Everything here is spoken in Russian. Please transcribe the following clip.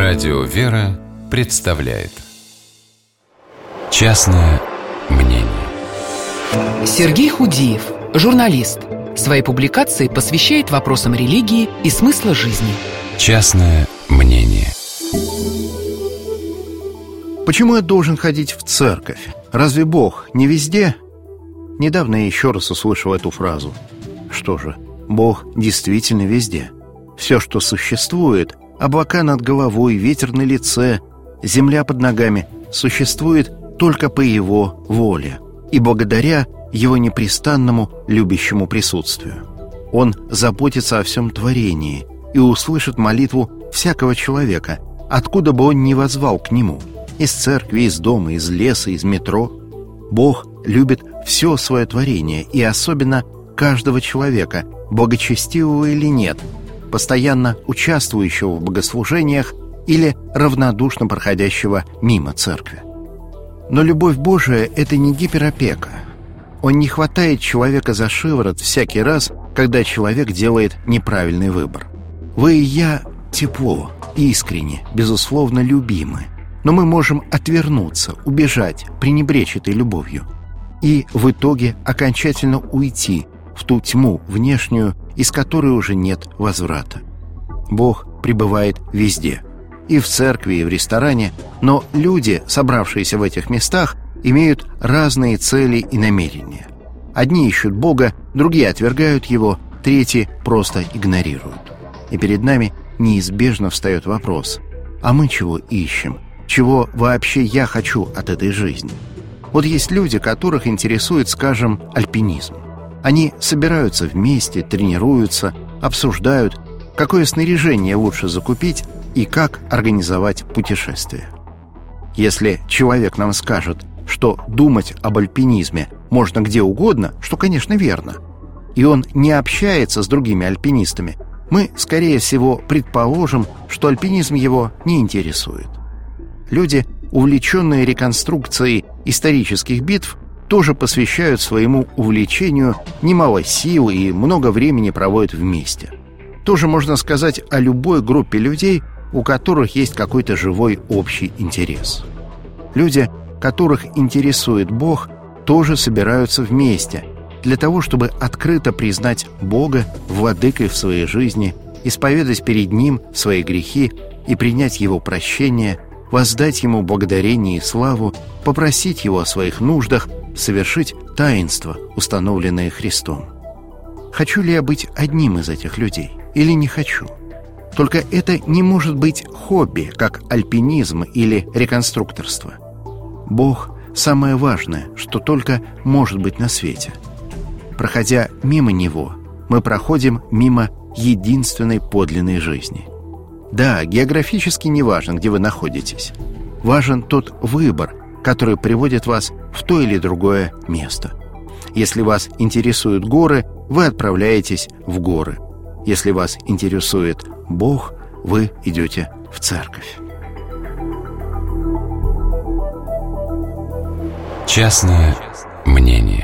Радио «Вера» представляет «Частное мнение». Сергей Худиев, журналист, свои публикации посвящает вопросам религии и смысла жизни. «Частное мнение». Почему я должен ходить в церковь? Разве Бог не везде? Недавно я еще раз услышал эту фразу. Что же, Бог действительно везде. Все, что существует, облака над головой, ветер на лице, земля под ногами, существует только по Его воле и благодаря Его непрестанному любящему присутствию. Он заботится о всем творении и услышит молитву всякого человека, откуда бы он ни воззвал к Нему. Из церкви, из дома, из леса, из метро. Бог любит все свое творение, и особенно каждого человека, благочестивого или нет, постоянно участвующего в богослужениях или равнодушно проходящего мимо церкви. Но любовь Божия — это не гиперопека. Он не хватает человека за шиворот всякий раз, когда человек делает неправильный выбор. Вы и я тепло, искренне, безусловно любимы. Но мы можем отвернуться, убежать, пренебречь этой любовью и в итоге окончательно уйти в ту тьму внешнюю, из которой уже нет возврата. Бог пребывает везде, и в церкви, и в ресторане, но люди, собравшиеся в этих местах, имеют разные цели и намерения. Одни ищут Бога, другие отвергают Его, третьи просто игнорируют. И перед нами неизбежно встает вопрос: а мы чего ищем? Чего вообще я хочу от этой жизни? Вот есть люди, которых интересует, скажем, альпинизм. Они собираются вместе, тренируются, обсуждают, какое снаряжение лучше закупить и как организовать путешествие. Если человек нам скажет, что думать об альпинизме можно где угодно, что, конечно, верно, и он не общается с другими альпинистами, мы, скорее всего, предположим, что альпинизм его не интересует. Люди, увлеченные реконструкцией исторических битв, тоже посвящают своему увлечению немало сил и много времени проводят вместе. Тоже можно сказать о любой группе людей, у которых есть какой-то живой общий интерес. Люди, которых интересует Бог, тоже собираются вместе для того, чтобы открыто признать Бога владыкой в своей жизни, исповедать перед Ним свои грехи и принять Его прощение, воздать Ему благодарение и славу, попросить Его о своих нуждах, совершить таинство, установленное Христом. Хочу ли я быть одним из этих людей или не хочу? Только это не может быть хобби, как альпинизм или реконструкторство. Бог – самое важное, что только может быть на свете. Проходя мимо Него, мы проходим мимо единственной подлинной жизни. Да, географически не важно, где вы находитесь. Важен тот выбор, который приводит вас в то или другое место. Если вас интересуют горы, вы отправляетесь в горы. Если вас интересует Бог, вы идете в церковь. Частное мнение.